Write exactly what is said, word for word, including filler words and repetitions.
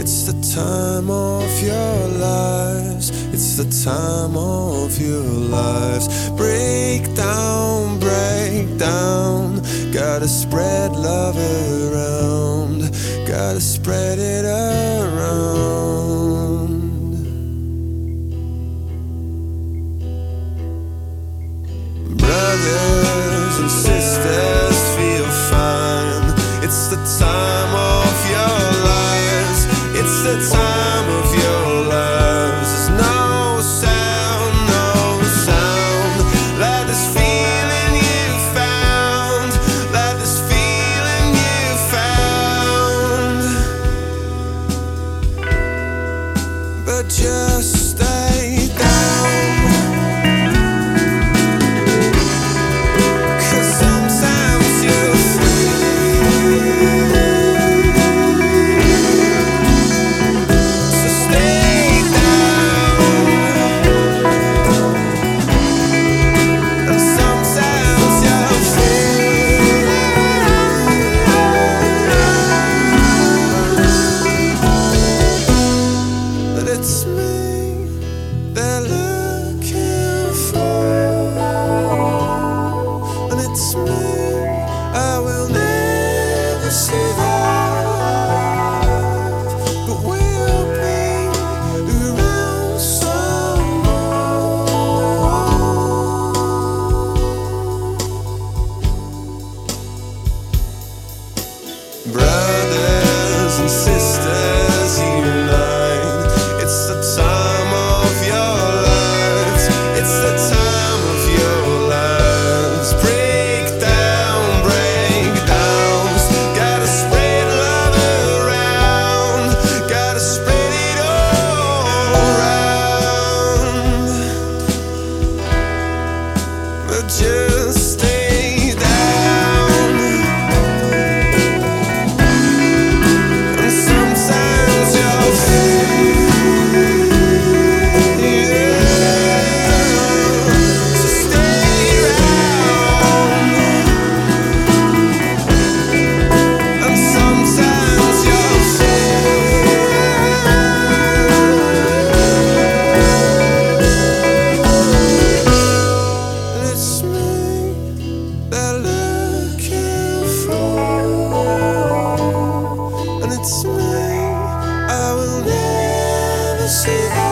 It's the time of your lives. It's the time of your lives. Break down, break down. Gotta spread love around. Gotta spread it around. Brothers and sisters, feel fine. It's the time of your lives. It's the time of your lives. There's no sound, no sound like this feeling you found, like this feeling you found. But just stay down. It's me they're looking for, and it's me I will never survive, but we'll be around some more. Brothers and sisters unite. It's the time of your lives. It's the time of your lives. Break down, break down. Gotta spread love around. Gotta spread it all around. But just stay down. And sometimes you'll feel it's me, I will never see.